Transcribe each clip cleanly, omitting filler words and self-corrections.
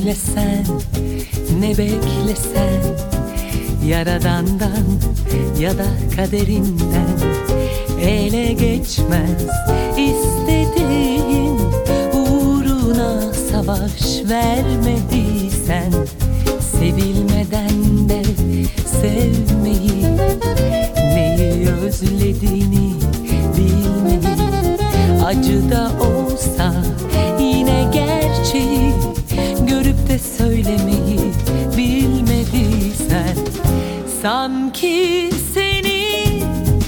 söylesen, ne beklesen, Yaradan'dan ya da kaderinden ele geçmez istediğin, uğruna savaş vermediysen, sevilmeden de sevmeyi, neyi özlediğini bilmeyi, acı da olsa yine gerçeği görüp de söylemeyi bilmediysen, sanki seni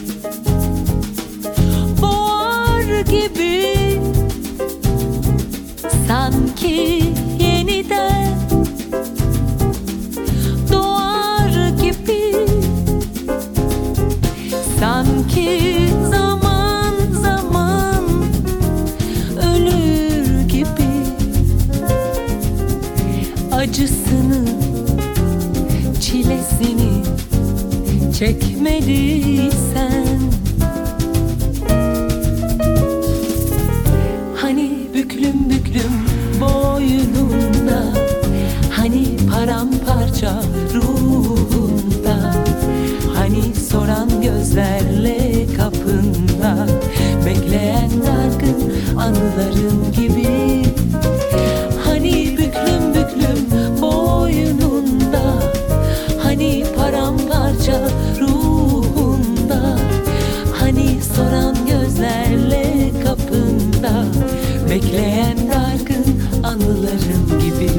boğar gibi, sanki yeniden doğar gibi, sanki zaman zaman ölür gibi, acısını, çilesini çekmediysen, hani büklüm büklüm boynunda, hani paramparça ruhunda, hani soran gözlerle kapında bekleyen dargın anıların gibi, hani büklüm büklüm boynunda, hani paramparça ruhunda, hani soran gözlerle kapında bekleyen dargın anılarım gibi.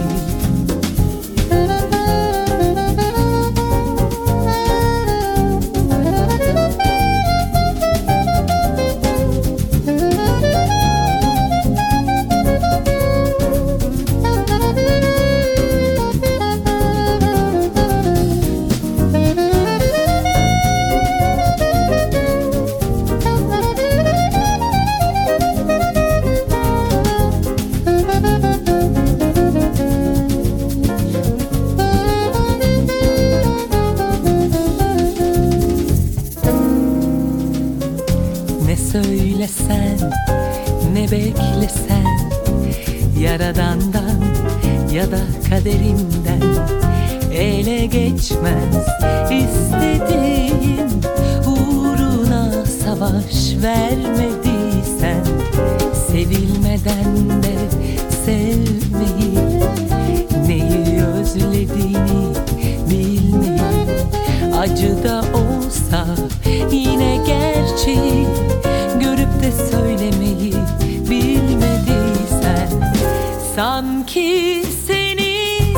Ne söylesen, ne beklesen, Yaradan'dan ya da kaderinden ele geçmez istediğin, uğruna savaş vermediysen, sevilmeden de sevmeyi, neyi özlediğini bilmeyi, acı da olsa yine gerçeği görüp de söylemeyi bilmediysen, sanki seni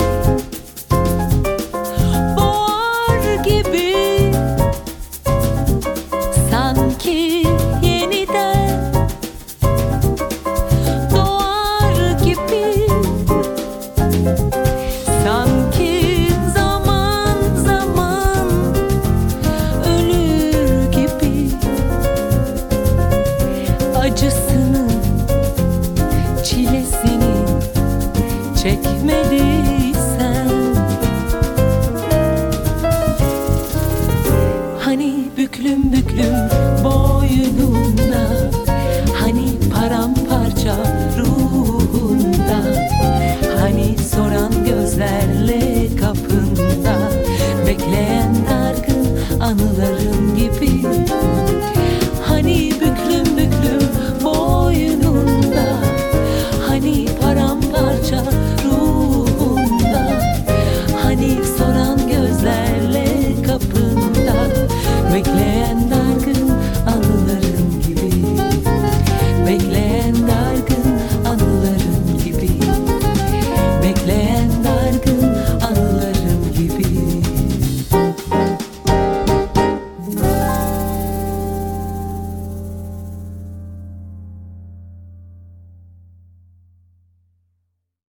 boğar gibi, sanki yeniden doğar gibi, sanki zaman zaman ölür gibi, acısını, çilesini çekmediysen, hani büklüm büklüm boynunda, hani paramparça ruhunda, hani soran gözlerle kapında bekleyen dargın anılarım gibi,